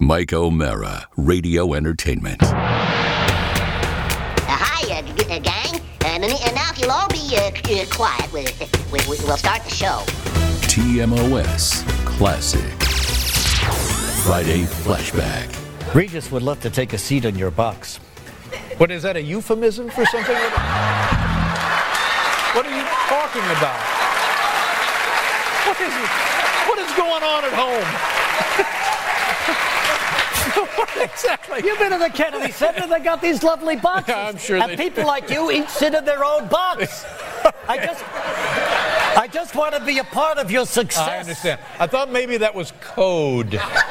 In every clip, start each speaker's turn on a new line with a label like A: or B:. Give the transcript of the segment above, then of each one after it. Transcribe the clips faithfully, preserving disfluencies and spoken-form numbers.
A: Mike O'Mara, Radio Entertainment.
B: Uh, hi, uh, g- uh, gang. Um, and, and now if you'll all be uh, c- uh, quiet, we, we, we, we'll start the show.
A: T M O S Classic. Friday Flashback.
C: Regis would love to take a seat in your box.
D: What, is that a euphemism for something? What are you talking about? What is, what is going on at home? What exactly?
C: You've been to the Kennedy Center, they got these lovely boxes.
D: Yeah, I'm sure
C: and
D: they
C: people like you each sit in their own box. I just I just want to be a part of your success.
D: I understand. I thought maybe that was code.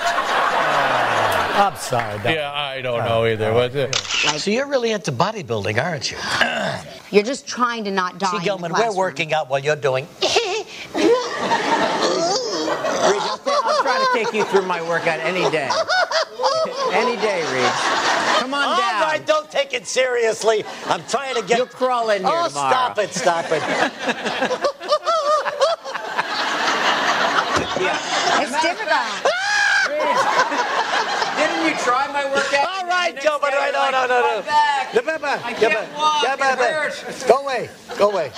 C: I'm sorry. Doc.
D: Yeah, I don't know either. What's it?
C: So you're really into bodybuilding, aren't you?
E: You're just trying to not die.
C: See,
E: in
C: Gilman,
E: the
C: we're
E: classroom.
C: working out while you're doing...
F: Reed, I'll, I'll try to take you through my workout any day. Any day, Reed. Come on
C: All
F: down.
C: All right, don't take it seriously. I'm trying to get...
F: You'll crawl in here
C: oh,
F: tomorrow.
C: stop it, stop it.
F: Yeah.
E: It's difficult.
F: Reed, didn't you try my workout?
C: All right,
F: Next
C: Gilman,
F: day,
C: right, no,
F: like,
C: no, no, no.
F: "My back.
C: The pepper,
F: I can't walk, it hurts."
C: Go away, go away.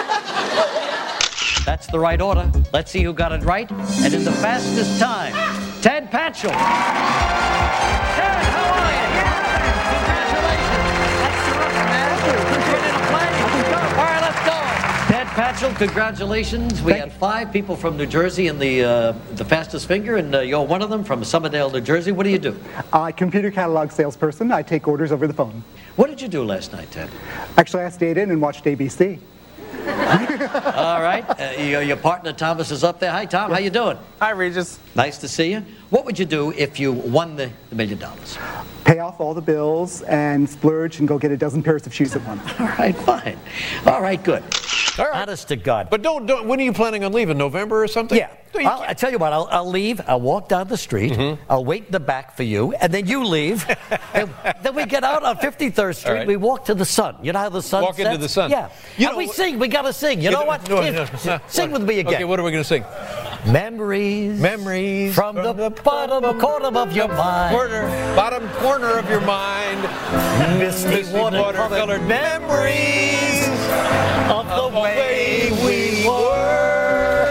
C: That's the right order. Let's see who got it right. And in the fastest time, Ted Patchell. Ted, how are you? Congratulations. That's terrific, man. All right, let's go. Ted Patchell, congratulations. We had five people from New Jersey in the uh, the fastest finger, and uh, you're one of them from Summerdale, New Jersey. What do you do?
G: Uh, computer catalog salesperson. I take orders over the phone.
C: What did you do last night, Ted?
G: Actually, I stayed in and watched A B C.
C: All right. Uh, your, your partner Thomas is up there. Hi, Tom. How you doing?
H: Hi, Regis.
C: Nice to see you. What would you do if you won the, the million dollars?
G: Pay off all the bills and splurge and go get a dozen pairs of shoes at once.
C: All right, fine. All right, good.
D: All right.
C: Honest to God.
D: But don't, don't. When are you planning on leaving? November or something?
C: Yeah.
D: No, you
C: I'll,
D: can't.
C: I tell you what, I'll, I'll leave, I'll walk down the street,
D: Mm-hmm.
C: I'll wait in the back for you, and then you leave. And then we get out on fifty-third Street,
D: right.
C: we walk to the sun. You know how the sun
D: Walk into
C: sets?
D: the sun.
C: Yeah.
D: You
C: and
D: know
C: we
D: what-
C: sing, we gotta sing. You know what?
D: No,
C: Here,
D: no, no.
C: sing with me again.
D: Okay, what are we going to sing?
C: Memories.
D: Memories
C: From, the, bottom corner of your mind.
D: Corner, bottom corner of your mind.
C: Misty,
D: Misty
C: water-colored
D: water-colored
C: memories of the,
D: of the
C: way,
D: way
C: we
D: we
C: were.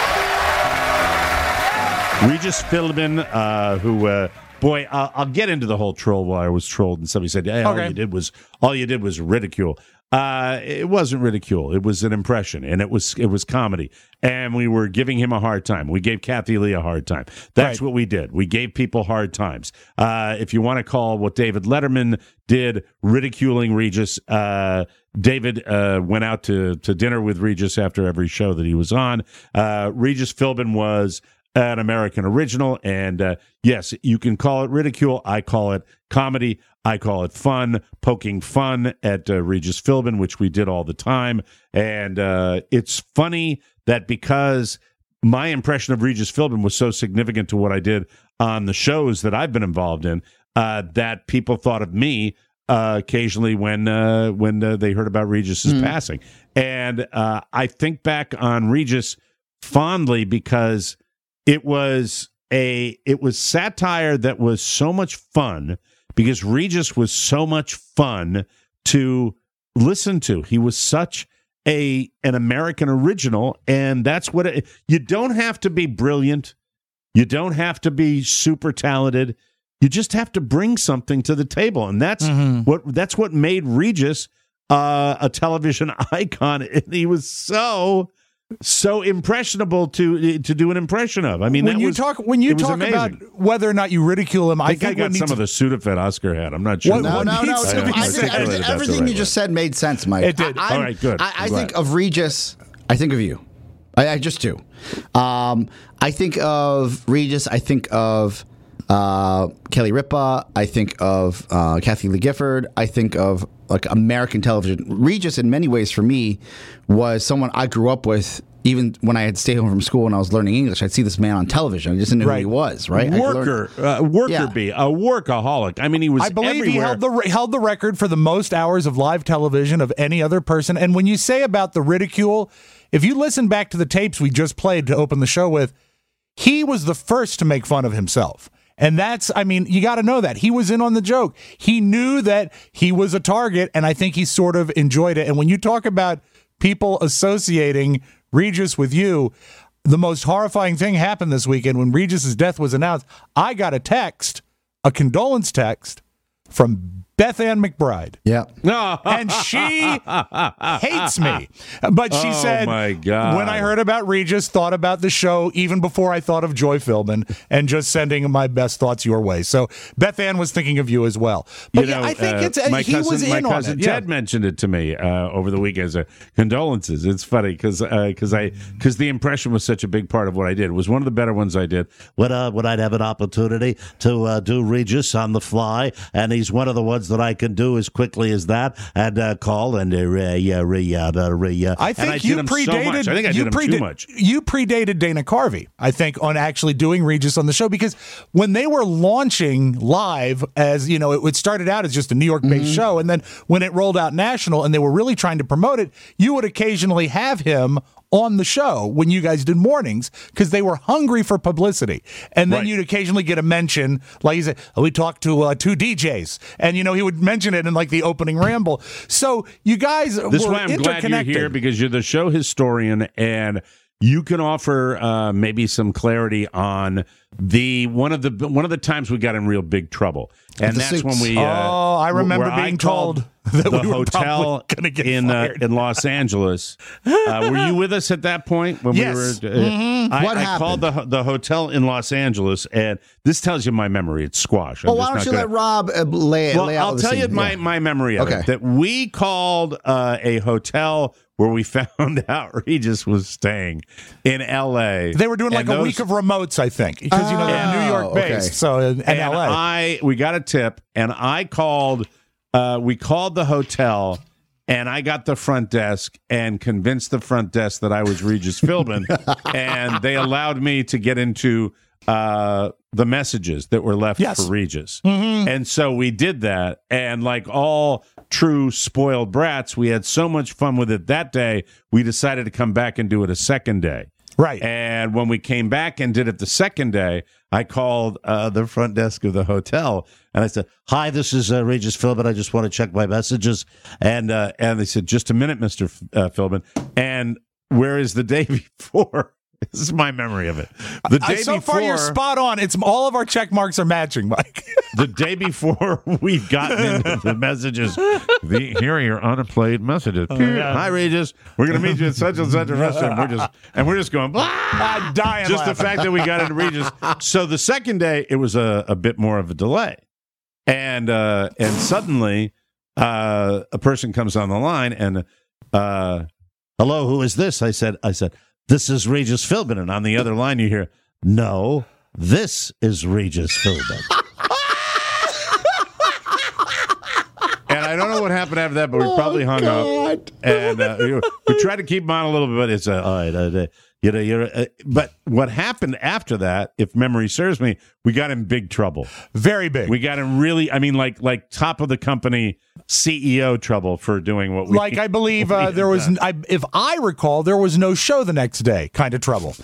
I: Regis Philbin, uh, who, uh, boy, I'll, I'll get into the whole troll while I was trolled, and somebody said, "Hey, all
H: Okay.
I: you did was all you did was ridicule." Uh, it wasn't ridicule; it was an impression, and it was it was comedy. And we were giving him a hard time. We gave Kathy Lee a hard time. That's
H: Right.
I: what we did. We gave people hard times. Uh, if you want to call what David Letterman did ridiculing Regis, uh, David uh, went out to to dinner with Regis after every show that he was on. Uh, Regis Philbin was an American original, and uh, yes, you can call it ridicule. I call it comedy. I call it fun, poking fun at uh, Regis Philbin, which we did all the time. And uh, it's funny that because my impression of Regis Philbin was so significant to what I did on the shows that I've been involved in, uh, that people thought of me uh, occasionally when uh, when uh, they heard about Regis's passing. And uh, I think back on Regis fondly because it was a it was satire that was so much fun, because Regis was so much fun to listen to. He was such a an American original, and that's what it, you don't have to be brilliant. You don't have to be super talented. You just have to bring something to the table, and that's
H: Mm-hmm.
I: what that's what made Regis uh, a television icon. And he was so so impressionable to to do an impression of. I mean,
H: when
I: that
H: you
I: was,
H: talk when you
I: it was
H: talk
I: amazing.
H: about whether or not you ridicule him,
I: I
H: I
I: think I
H: think
I: got
H: what
I: some
H: needs
I: of the Sudafed Oscar had. I'm not sure.
H: What-
J: No,
H: what
J: no, no.
H: needs to
J: I,
H: be
J: think
H: said-
J: everything,
I: That's the
J: everything
I: right
J: you just
I: way.
J: said made sense, Mike.
H: It did.
J: I, I'm-
I: All right, good.
J: I, I
I: I'm
J: think
I: glad.
J: of Regis. I think of you. I, I just do. Um, I think of Regis. I think of uh, Kelly Ripa. I think of uh, Kathy Lee Gifford. I think of like American television. Regis, in many ways, for me, was someone I grew up with. Even when I had stayed home from school and I was learning English, I'd see this man on television. I just didn't know
H: Right.
J: who he was. Right, I could learn-
I: Worker, uh, worker
J: Yeah.
I: bee, a workaholic. I mean, he was.
H: I believe he
I: everywhere.
H: held the re- held the record for the most hours of live television of any other person. And when you say about the ridicule, if you listen back to the tapes we just played to open the show with, he was the first to make fun of himself. And that's, I mean, you got to know that. He was in on the joke. He knew that he was a target, and I think he sort of enjoyed it. And when you talk about people associating Regis with you, the most horrifying thing happened this weekend when Regis's death was announced. I got a text, a condolence text from Beth Ann McBride.
J: Yeah.
H: And she hates me. But she
I: Oh,
H: said,
I: my God.
H: when I heard about Regis, thought about the show even before I thought of Joy Philbin, and just sending my best thoughts your way. So Beth Ann was thinking of you as well. But
I: You
H: yeah,
I: know,
H: I think
I: uh,
H: it's, uh,
I: my
H: he
I: cousin,
H: was
I: my
H: in on
I: cousin
H: it.
I: Ted
H: Yeah.
I: mentioned it to me uh, over the weekend as a condolences. It's funny because because I because the impression was such a big part of what I did. It was one of the better ones I did.
K: When, uh, when I'd have an opportunity to uh, do Regis on the fly, and he's one of the ones that I can do as quickly as that, and uh, call and uh, re, uh, re, uh, re, uh,
H: I
I: And
H: think
I: I did
H: you
I: him so
H: predated.
I: much. I think I
H: you
I: did him too
H: preda-
I: much.
H: You predated Dana Carvey, I think, on actually doing Regis on the show, because when they were launching live, as you know, it, it started out as just a New York-based
I: Mm-hmm.
H: show, and then when it rolled out national, and they were really trying to promote it, you would occasionally have him on the show when you guys did mornings, because they were hungry for publicity. And then
I: Right.
H: you'd occasionally get a mention, like he said, oh, we talked to uh, two D Js, and you know, he would mention it in like the opening ramble. So you guys
I: This is
H: were
I: why I'm glad you're
H: interconnected.
I: here, because you're the show historian and you can offer uh, maybe some clarity on the one of the one of the times we got in real big trouble, and
J: the
I: that's
J: suits.
I: when we. Uh,
H: Oh, I remember
I: where
H: being
I: called
H: told that
I: the
H: we were
I: hotel
H: probably gonna get
I: in uh,
H: fired.
I: in Los Angeles. Uh, were you with us at that point when
H: Yes.
I: we were? Uh,
H: Mm-hmm.
I: I,
J: What
I: I
J: happened?
I: called the the hotel in Los Angeles, and this tells you my memory. It's squash. I'm
J: Well, why
I: just
J: don't you
I: not
J: let
I: gonna-
J: Rob uh, lay,
I: well,
J: lay out
I: I'll
J: the
I: tell
J: scene.
I: you my,
J: Yeah.
I: my memory of
J: Okay.
I: it. That we called uh, a hotel where we found out Regis was staying in L A.
H: They were doing like
I: And
H: a
I: those-
H: week of remotes, I think, because you know they're New York
J: okay.
H: based, so in
I: and
H: L A.
I: I we got a tip, and I called. Uh, we called the hotel, and I got the front desk and convinced the front desk that I was Regis Philbin, and they allowed me to get into uh, the messages that were left
H: Yes.
I: for Regis. And so we did that, and like all true spoiled brats, we had so much fun with it that day, we decided to come back and do it a second day.
H: Right.
I: And when we came back and did it the second day, I called uh, the front desk of the hotel and I said,
K: Hi, this is uh, Regis Philbin. I just want to check my messages.
I: and uh, and they said, just a minute, Mister F- uh, Philbin. And whereas the day before, this is my memory of it. The
H: Uh,
I: day
H: so
I: before,
H: far, you're spot on. It's all of our check marks are matching, Mike.
I: the day before we've gotten into the messages, the, here are your unplayed messages. Hi, Regis. We're going to meet you at such and such a restaurant. We're just and we're just going. Blah!
H: I'm dying.
I: Just the
H: laughing.
I: fact that we got into Regis. So the second day, it was a, a bit more of a delay, and uh, and suddenly uh, a person comes on the line and uh,
K: Hello, who is this? I said, I said, this is Regis Philbin. And on the other line, you hear, no, this is Regis Philbin.
I: and I don't know what happened after that, but we probably hung up. And uh, we, we tried to keep him on a little bit, but it's uh, all right. Uh, you know, you're. Uh, but what happened after that, if memory serves me, we got in big trouble.
H: Very big.
I: We got in really, I mean, like like top of the company C E O trouble for doing what we
H: like I believe
I: we
H: uh,
I: had
H: there was,
I: done.
H: I, if I recall, there was no show the next day. Kind of trouble.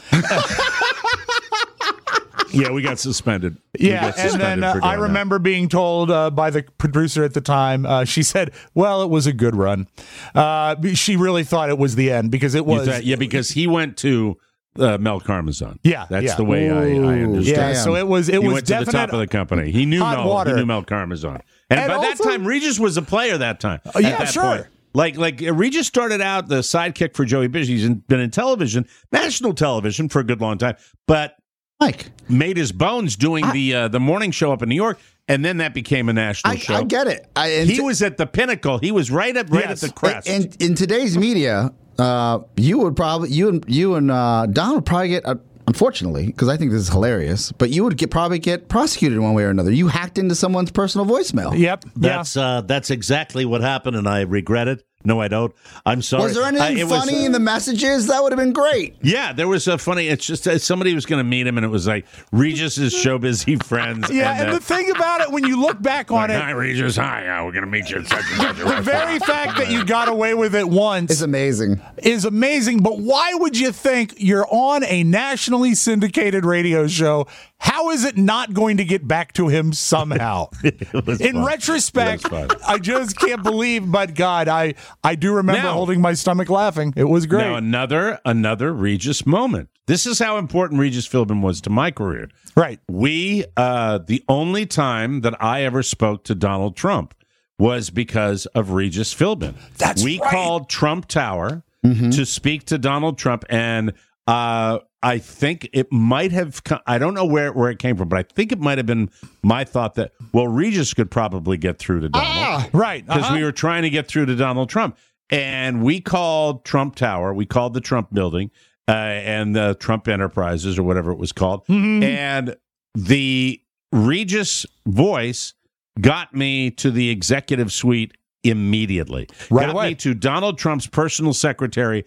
I: Yeah, we got suspended. We
H: Yeah,
I: got
H: and
I: suspended
H: then uh,
I: for
H: I
I: doing that.
H: remember being told uh, by the producer at the time. Uh, she said, "Well, it was a good run." Uh, she really thought it was the end because it
I: You
H: was.
I: thought- yeah, because he went to uh, Mel Karmazon.
H: Yeah,
I: that's
H: yeah.
I: the way I, I understand.
H: yeah,
I: it.
H: so it was. It
I: he
H: was
I: went to the
H: definite
I: top of the company. He knew
H: hot
I: Mel.
H: water.
I: He knew Mel Karmazon, and,
H: And
I: by
H: also-
I: that time, Regis was a player. That time,
H: Oh, yeah,
I: at that
H: sure.
I: point. Like like uh, Regis started out the sidekick for Joey Bishop. He's in, been in television, national television, for a good long time, but
J: Mike,
I: made his bones doing
J: I-
I: the uh, the morning show up in New York, and then that became a national
J: I,
I: show.
J: I get it. I, and
I: He
J: t-
I: was at the pinnacle. He was right up right
H: Yes.
I: at the crest.
J: And in today's media, uh, you would probably you and you and uh, Don would probably get. Uh, Unfortunately, because I think this is hilarious, but you would get probably get prosecuted one way or another. You hacked into someone's personal voicemail.
H: Yep.
K: That's uh, that's exactly what happened, and I regret it. No, I don't. I'm sorry.
J: Was there anything
I: Uh, it was,
J: funny
I: uh,
J: in the messages? That would have been great.
I: Yeah, there was a funny. It's just uh, somebody was going to meet him, and it was like Regis's show busy friends.
H: Yeah,
I: and,
H: and
I: uh,
H: the thing about it, when you look back on
I: like,
H: it,
I: hi Regis, hi. Uh, we're going to meet you at such and such a
H: the
I: restaurant.
H: very fact that you got away with it once
J: It's amazing.
H: is amazing. But why would you think you're on a nationally syndicated radio show how is it not going to get back to him somehow? In
I: fun.
H: retrospect,
I: It was fun.
H: I just can't believe, but God, I, I do remember
I: Now-
H: holding my stomach laughing. It was great.
I: Now another another Regis moment. This is how important Regis Philbin was to my career.
H: Right.
I: We uh, the only time that I ever spoke to Donald Trump was because of Regis Philbin.
H: That's
I: we
H: right.
I: called Trump Tower
J: Mm-hmm.
I: to speak to Donald Trump, and uh, I think it might have. co- I don't know where where it came from, but I think it might have been my thought that well, Regis could probably get through to Donald.
J: Ah,
H: right.
I: Because
H: uh-huh.
I: we were trying to get through to Donald Trump. And we called Trump Tower, we called the Trump Building, uh, and the Trump Enterprises, or whatever it was called.
H: Mm-hmm.
I: And the Regis voice got me to the executive suite immediately.
H: Right
I: got
H: away.
I: me to Donald Trump's personal secretary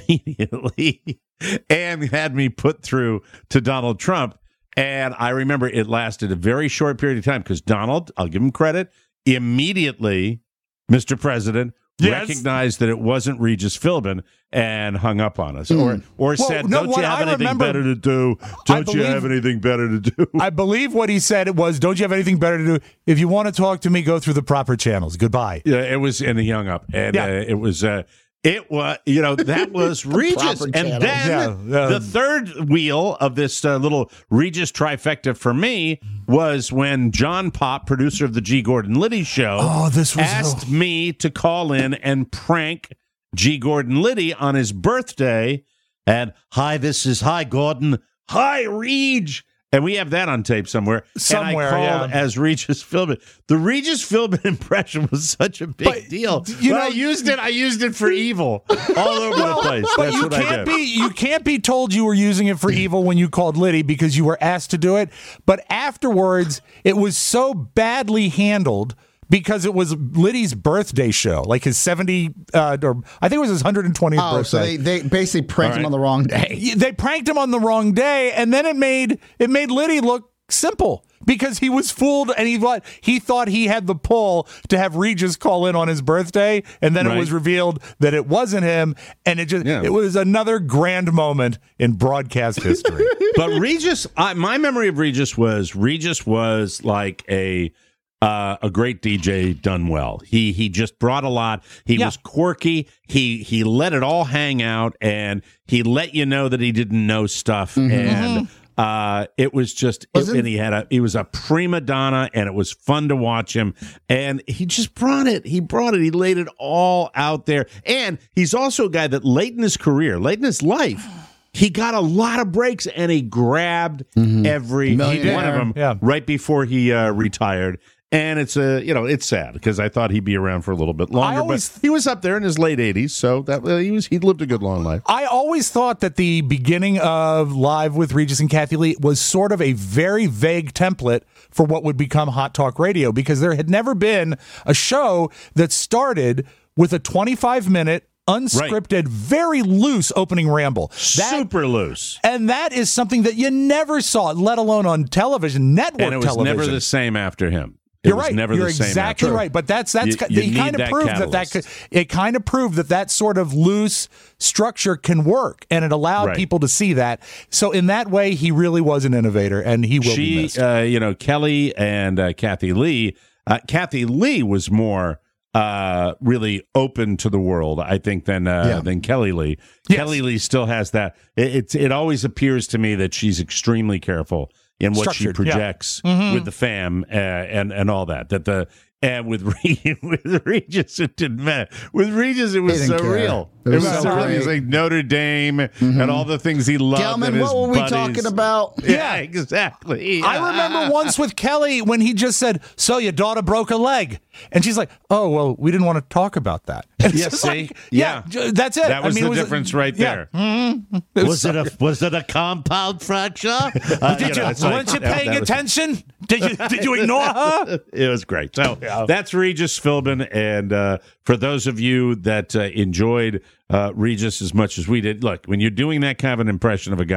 I: immediately and had me put through to Donald Trump. And I remember it lasted a very short period of time because Donald, I'll give him credit, immediately, Mister President,
H: Yes.
I: recognized that it wasn't Regis Philbin and hung up on us, or or
H: Well,
I: said,
H: no,
I: "Don't
H: what
I: you have
H: I
I: anything
H: remember-
I: better to do? Don't you
H: believe-
I: have anything better to do?"
H: I believe what he said it was, don't you have anything better to do? If you want to talk to me, go through the proper channels. Goodbye.
I: Yeah, it was, and he hung up, and
H: Yeah.
I: uh, it was, uh, it was, you know, that was Regis,
J: proper
I: and
J: channels.
I: then
H: Yeah, um,
I: the third wheel of this uh, little Regis trifecta for me was when John Pop, producer of the G. Gordon Liddy show,
H: Oh, this was
I: asked me to call in and prank G. Gordon Liddy on his birthday, and hi, this is hi Gordon, hi Reg. And we have that on tape somewhere.
H: Somewhere,
I: and I called
H: yeah.
I: as Regis Philbin. The Regis Philbin impression was such a big
H: But,
I: deal.
H: you
I: When
H: know-
I: I used it. I used it for evil all over the place.
H: But
I: That's
H: you
I: what I
H: can't
I: did.
H: be you can't be told you were using it for evil when you called Liddy because you were asked to do it. But afterwards, it was so badly handled because it was Liddy's birthday show, like his seventy, uh, or I think it was his one hundred twentieth
J: Oh, so
H: birthday.
J: they, they basically pranked
I: All
J: him
I: right.
J: on the wrong day.
H: they pranked him on the wrong day, and then it made it made Liddy look simple because he was fooled and he thought he thought he had the pull to have Regis call in on his birthday, and then
I: Right.
H: it was revealed that it wasn't him, and it just
I: Yeah.
H: it was another grand moment in broadcast history.
I: But Regis, I, my memory of Regis was Regis was like a uh, a great D J done well. He he just brought a lot. He
H: Yeah.
I: was quirky. He he let it all hang out, and he let you know that he didn't know stuff. And uh, it was just, it,
J: Wasn't-
I: and he had a he was a prima donna, and it was fun to watch him. And he just brought it. He brought it. He laid it all out there. And he's also a guy that late in his career, late in his life, he got a lot of breaks, and he grabbed every one
J: Millionaire.
I: of them
H: Yeah.
I: right before he uh, retired. And it's a you know it's sad because I thought he'd be around for a little bit longer,
H: always-
I: but he was up there in his late eighties, so that uh, he was he lived a good long life.
H: I always thought that the beginning of Live with Regis and Kathy Lee was sort of a very vague template for what would become Hot Talk Radio, because there had never been a show that started with a twenty-five minute unscripted, very loose opening ramble. That,
I: Super loose,
H: and that is something that you never saw, let alone on television, network
I: and it was
H: television.
I: never the same after him. It
H: You're
I: was
H: right.
I: Never
H: You're
I: the same
H: exactly
I: after.
H: right. But that's that's
I: You-
H: ki-
I: you
H: he
I: need
H: kind of
I: that
H: proved that that
I: catalyst.
H: could, it kind of proved that that sort of loose structure can work, and it allowed
I: Right.
H: people to see that. So in that way, he really was an innovator, and he will be
I: She,
H: missed.
I: uh, you know, Kelly and uh, Kathy Lee. Uh, Kathy Lee was more uh, really open to the world, I think, than uh,
J: Yeah.
I: than Kelly Lee.
H: Yes.
I: Kelly Lee still has that. It, it's it always appears to me that she's extremely careful in what she
H: Structured, yeah.
I: projects
H: Mhm.
I: with the fam uh, and and all that. That the and with Re- with Regis it didn't matter. With Regis it was
J: He
I: so
J: didn't care.
I: real.
J: It
I: It
J: was
I: was
J: so
I: so real.
J: great.
I: He was like Notre Dame and all the things he loved.
J: Gelman,
I: and his
J: what were we
I: buddies.
J: talking about?
I: Yeah, exactly.
H: I remember once with Kelly when he just said, "So your daughter broke a leg," and she's like, "Oh well, we didn't want to talk about that." And it's
I: Yeah,
H: just
I: see?
H: like,
I: Yeah.
H: j- that's it.
I: That was
H: I mean,
I: the
H: it was a-
I: difference right
H: yeah.
I: there.
H: Mhm. It
K: Was
H: so-
K: it a was it a compound fracture? Uh,
H: Did
K: you
H: you,
K: know, it's like-
H: weren't you
I: that-
H: paying
I: that was-
H: attention? Did you did you ignore her?
I: It was great. So that's Regis Philbin. And uh, for those of you that uh, enjoyed uh, Regis as much as we did, look, when you're doing that kind of an impression of a guy,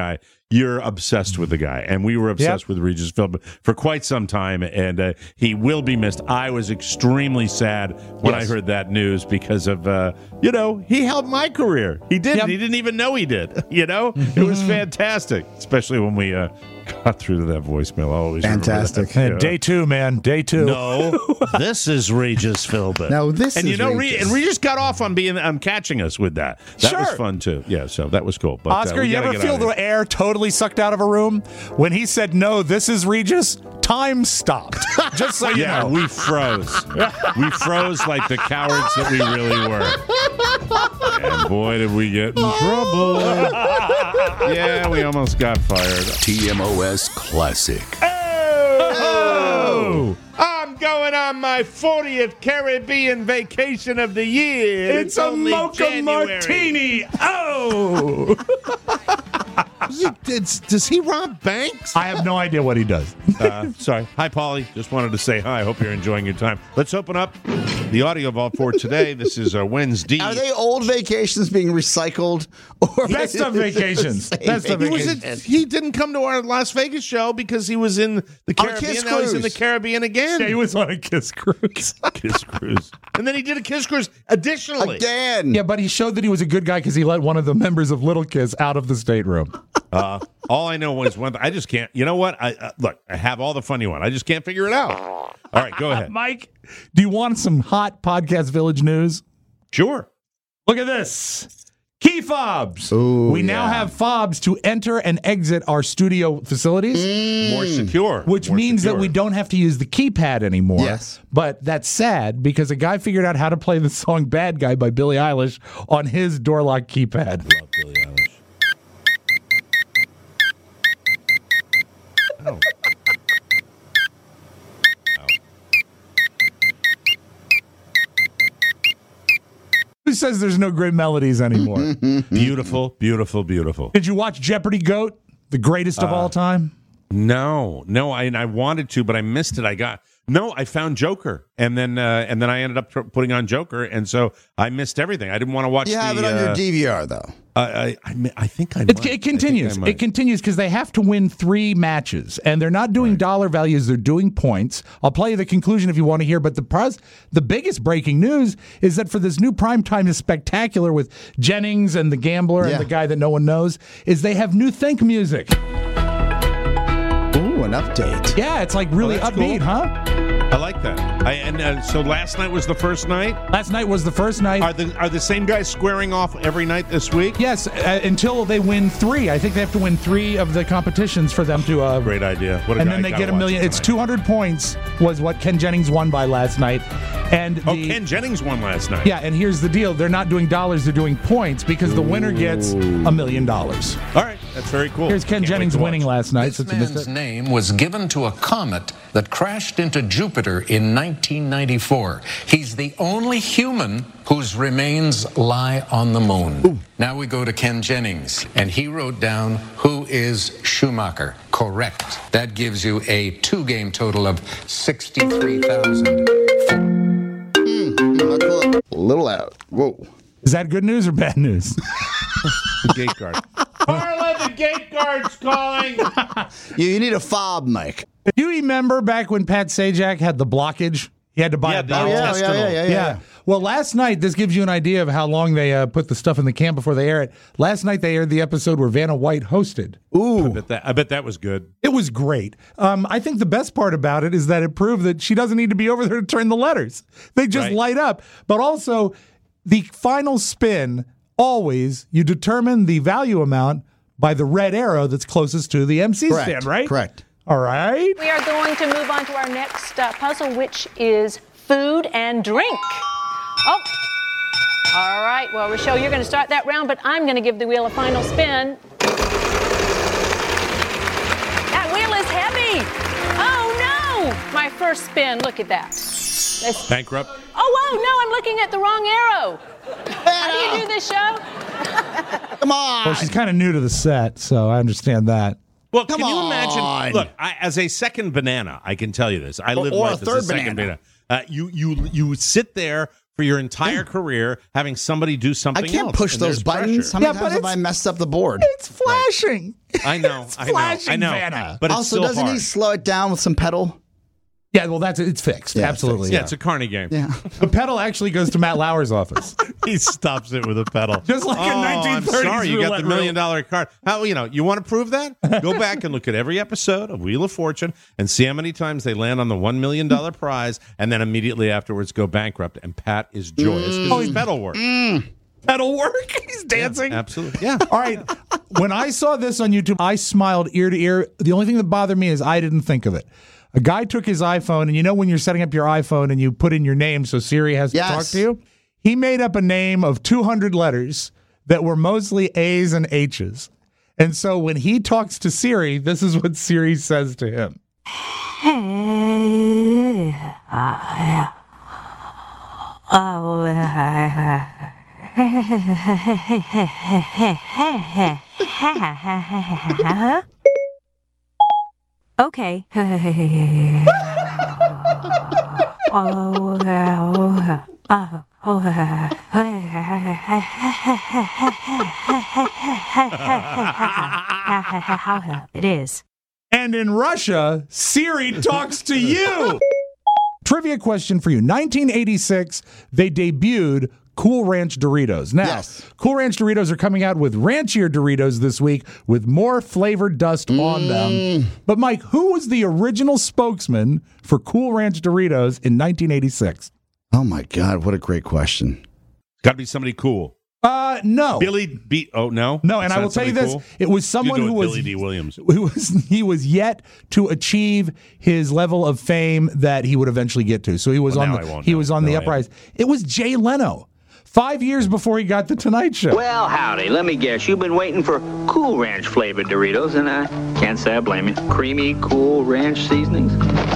I: you're obsessed with the guy. And we were obsessed
H: Yep.
I: with Regis Philbin for quite some time, and uh, he will be missed. I was extremely sad when
J: Yes.
I: I heard that news because of, uh, you know, he helped my career. He did.
H: Yep.
I: He didn't even know he did. You know? It was fantastic, especially when we uh, got through to that voicemail. I always remember
J: Fantastic.
I: that.
H: Hey,
I: Yeah.
H: Day two, man. Day two.
I: No.
K: This is Regis Philbin.
J: Now this
I: And
J: is
I: you know, Re-
J: Regis.
I: and Regis got off on being um, catching us with that. That was
H: Sure.
I: fun too. Yeah, so that was cool. But, uh,
H: Oscar,
I: we
H: you
I: gotta
H: ever
I: get
H: feel
I: out of
H: the
I: here.
H: air totally sucked out of a room? When he said, no, this is Regis, time stopped. Just so you
I: Yeah,
H: know.
I: we froze. We froze like the cowards that we really were. And boy, did we get in trouble. Yeah, we almost got fired.
A: T M O S Classic.
I: Oh! I'm going on my fortieth Caribbean vacation of the year.
H: It's a
I: only
H: mocha
I: January.
H: martini. Oh!
I: It's, does he rob banks?
H: I have no idea what he does.
I: Uh, sorry. Hi, Polly. Just wanted to say hi. Hope you're enjoying your time. Let's open up the audio vault for today. This is uh, Wednesday.
J: Are they old vacations being recycled? Or
H: Best of vacations. Best of
I: He, was
H: vacations.
I: at, he didn't come to our Las Vegas show because he was in the
J: On a
I: Caribbean.
J: Kiss
I: Now he's in the
J: cruise.
I: Caribbean again.
H: Yeah, he was on a Kiss cruise.
I: Kiss cruise. And then he did a Kiss cruise additionally.
J: Again.
H: Yeah, but he showed that he was a good guy because he let one of the members of Little Kiss out of the stateroom.
I: Uh, all I know is one thing. I just can't. You know what? I uh, look. I have all the fun you want. I just can't figure it out. All right, go ahead.
H: Mike, do you want some hot Podcast Village news?
I: Sure.
H: Look at this. Key fobs.
J: Ooh,
H: we now
J: yeah.
H: have fobs to enter and exit our studio facilities.
I: More secure.
H: Which
I: More
H: means
I: secure.
H: that we don't have to use the keypad anymore.
J: Yes.
H: But that's sad because a guy figured out how to play the song Bad Guy by Billie Eilish on his door lock keypad.
I: Love Billie Eilish. Oh.
H: Who says there's no great melodies anymore?
I: Beautiful, beautiful, beautiful.
H: Did you watch Jeopardy Goat, the greatest of all time?
I: No, no, I I wanted to, but I missed it. I got no. I found Joker, and then uh, and then I ended up tr- putting on Joker, and so I missed everything. I didn't want to watch.
J: You
I: the,
J: have it on
I: uh,
J: your D V R, though.
I: I, I I mi- I think I.
H: It,
I: might.
H: it continues.
I: I think I
H: It continues because they have to win three matches, and they're not doing dollar values; they're doing points. I'll play you the conclusion if you want to hear. But the pros, the biggest breaking news is that for this new primetime spectacular with Jennings and the Gambler
J: Yeah.
H: and the guy that no one knows, is they have new Think music.
J: Ooh, an update.
H: Yeah, it's like really
I: that's
H: upbeat,
I: cool.
H: huh?
I: I like that. I, and uh, so last night was the first night.
H: Last night was the first night.
I: Are the are the same guys squaring off every night this week?
H: Yes, uh, until they win three. I think they have to win three of the competitions for them to. Uh,
I: Great idea. What a
H: and
I: guy.
H: then they
I: Gotta
H: get a
I: watch
H: million.
I: it
H: It's
I: tonight.
H: two hundred points was what Ken Jennings won by last night. And
I: Oh,
H: the,
I: Ken Jennings won last night.
H: yeah, and here's the deal: they're not doing dollars; they're doing points because the winner gets a million dollars.
I: All right, that's very cool.
H: Here's Ken
I: Can't wait
H: Jennings
I: to watch.
H: winning last night.
L: This
H: since you missed
L: man's
H: it.
L: name was given to a comet that crashed into Jupiter in nineteen ninety-four. He's the only human whose remains lie on the moon. Now we go to Ken Jennings, and he wrote down who is Schumacher. Correct. That gives you a two-game total of sixty-three thousand.
J: A little out. Whoa.
H: Is that good news or bad news?
I: The gate guard. Carla, the gate guard's calling.
J: You, you need a fob, Mike.
H: Do you remember back when Pat Sajak had the blockage? He had to buy
I: Yeah,
H: a
I: the
H: ballot.
J: yeah,
I: intestinal.
J: yeah, yeah, yeah, yeah.
H: Well, last night, this gives you an idea of how long they uh, put the stuff in the can before they air it. Last night, they aired the episode where Vanna White hosted.
I: I
J: Ooh.
I: bet that. I bet that was good.
H: It was great. Um, I think the best part about it is that it proved that she doesn't need to be over there to turn the letters. They just
I: Right.
H: light up. But also, the final spin, always, you determine the value amount by the red arrow that's closest to the M C
J: Correct.
H: stand, right?
J: Correct.
H: All right.
M: We are going to move on to our next uh, puzzle, which is food and drink. Oh, all right. Well, Rochelle, you're going to start that round, but I'm going to give the wheel a final spin. That wheel is heavy. Oh, no. My first spin. Look at that. Let's-
I: Bankrupt.
M: Oh, whoa, no, I'm looking at the wrong arrow. How do you do this show?
J: Come on.
H: Well, she's kind of new to the set, so I understand that.
I: Well,
J: Come
I: can you
J: on.
I: imagine? Look, I, as a second banana, I can tell you this. I
J: Or-
I: lived
J: or
I: life
J: a
I: as
J: third
I: a second
J: banana.
I: banana. Uh, you you you sit there for your entire career having somebody do something
J: I
I: else.
J: can't push
I: and
J: those
I: there's
J: buttons.
I: pressure.
J: How many
H: Yeah,
J: times
H: but
J: have I
H: it's-
J: messed up the board?
H: It's flashing.
I: I know,
H: It's
I: I know,
H: flashing,
I: I know.
H: Vanna.
I: But it's
J: also,
I: still
J: doesn't
I: hard.
J: he slow it down with some pedal?
H: Yeah, well, that's it's fixed.
J: Yeah,
H: Absolutely.
I: Yeah,
H: Yeah,
I: it's a Carney game.
J: Yeah.
H: the pedal actually goes to Matt Lauer's office.
I: He stops it with a pedal.
H: Just like a
I: oh,
H: nineteen
I: I'm
H: thirties
I: sorry, you got
H: roulette
I: the million dollar card. How you know? You want to prove that? Go back and look at every episode of Wheel of Fortune and see how many times they land on the one million dollar prize, and then immediately afterwards go bankrupt. And Pat is joyous because
H: Mm.
I: his pedal work.
H: Mm. Pedal work. He's dancing.
I: Yeah, absolutely. Yeah.
H: All right. When I saw this on YouTube, I smiled ear to ear. The only thing that bothered me is I didn't think of it. A guy took his iPhone, and you know when you're setting up your iPhone and you put in your name so Siri has to
J: Yes.
H: talk to you? He made up a name of two hundred letters that were mostly A's and H's. And so when he talks to Siri, this is what Siri says to him.
N: Okay. It is.
H: And in Russia, Siri talks to you. Trivia question for you. nineteen eighty-six, they debuted Cool Ranch Doritos. Now,
J: Yes.
H: Cool Ranch Doritos are coming out with ranchier Doritos this week with more flavored dust on them. But Mike, who was the original spokesman for Cool Ranch Doritos in nineteen eighty-six?
J: Oh my God, what a great question.
I: Got to be somebody cool.
H: Uh, no.
I: Billy B. Oh no,
H: No, and
I: It's
H: I
I: not
H: will tell you
I: somebody
H: this:
I: cool?
H: it was someone
I: You
H: who
I: go
H: was
I: with Billy D. Williams.
H: Who was he was yet to achieve his level of fame that he would eventually get to. So he was
I: Well,
H: on
I: now I
H: the
I: won't
H: he
I: know.
H: was on
I: No,
H: the
I: I
H: uprise. It was Jay Leno, five years before he got the Tonight Show.
O: Well, howdy. Let me guess. You've been waiting for Cool Ranch flavored Doritos, and I can't say I blame you. Creamy, Cool Ranch seasonings.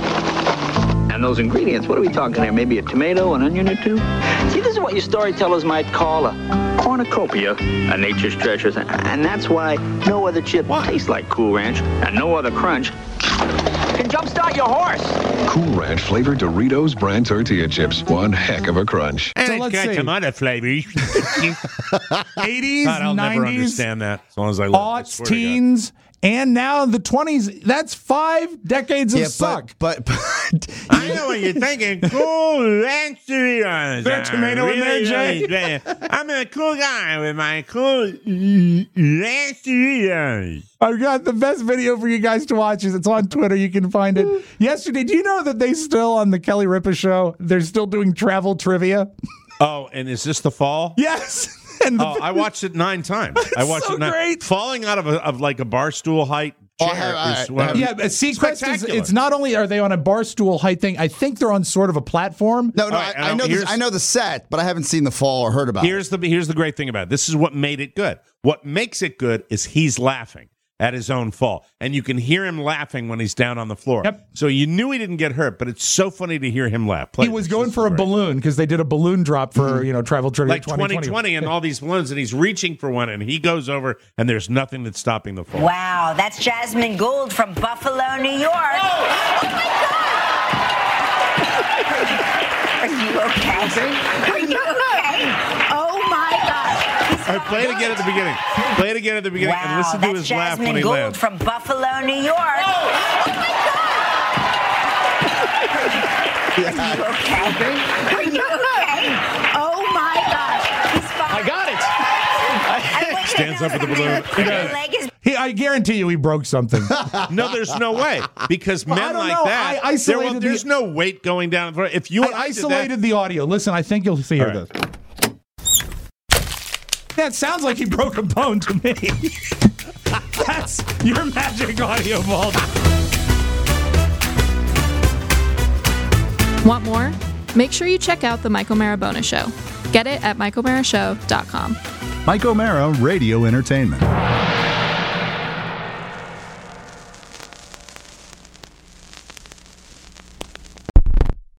O: And those ingredients, what are we talking here? Maybe a tomato, an onion or two? See, this is what your storytellers might call a cornucopia of nature's treasures. And that's why no other chip tastes like Cool Ranch, and no other crunch can jumpstart your horse.
P: Cool Ranch flavored Doritos brand tortilla chips. One heck of a crunch.
I: And
H: So
I: it's
H: let's
I: got
H: see.
I: tomato flavors.
H: eighties,
I: God, I'll never
H: nineties,
I: understand that as long as I live. I
H: aughts,
I: swear to God.
H: teens, and now the twenties. That's five decades of
J: Yeah,
H: suck.
J: but, but, but
I: I know what you're thinking. Cool Ranch Doritos.
H: Is there a tomato in there, Jay?
I: Really, I'm a cool guy with my cool Ranch Doritos.
H: I've got the best video for you guys to watch. It's on Twitter. You can find it. Yesterday, do you know that they still, on the Kelly Ripa show, they're still doing travel trivia?
I: Oh, and is this the fall?
H: Yes. And the,
I: Oh, I watched it nine times. I watched
H: so
I: it nine.
H: great.
I: Falling out of a, of like a bar stool height
J: Oh, I
I: chair
J: have- I-
I: is one of-
H: yeah, but Sequest is,
I: spectacular.
H: it's not only are they on a bar stool height thing, I think they're on sort of a platform.
J: no, no,
I: All right,
J: I, I
I: and
J: know
I: here's-
J: this, I know the set, but I haven't seen the fall or heard about
I: Here's the here's the great thing about it. This is what made it good. What makes it good is he's laughing at his own fall, and you can hear him laughing when he's down on the floor.
H: Yep.
I: So you knew he didn't get hurt, but it's so funny to hear him laugh. Play
H: He was
I: this.
H: going
I: This
H: for
I: is
H: a
I: great.
H: balloon because they did a balloon drop for, you know, Travel Trivia
I: like twenty twenty and all these balloons, and he's reaching for one, and he goes over, and there's nothing that's stopping the fall.
Q: Wow, that's Jasmine Gould from Buffalo, New York. Oh, my God! Are you okay? Are you okay? Oh my gosh!
I: All right, play it again at the beginning. Play it again at the beginning, and
Q: Wow,
I: listen to
Q: that's
I: his laugh when
Q: Jasmine
I: he
Q: Gould
I: lands.
Q: from Buffalo, New York. Oh, my God! Are you okay? Are you okay? Oh my gosh! He's fine.
D: I got it.
I: Stands up with the balloon.
Q: Your leg is
H: He, I guarantee you he broke something.
I: No, there's no way because
H: Well, I
I: men
H: don't
I: like
H: know.
I: that.
H: I
I: there-
H: isolated
I: well, there's
H: the-
I: no weight going down. If you
H: I
I: and I did
H: isolated
I: that,
H: the audio. Listen, I think you'll see
I: All
H: hear
I: right.
H: this. That sounds like he broke a bone to me. That's your magic audio vault.
R: Want more? Make sure you check out The Mike O'Mara Bonus Show. Get it at mike o'mara show dot com.
A: Mike O'Mara Radio Entertainment.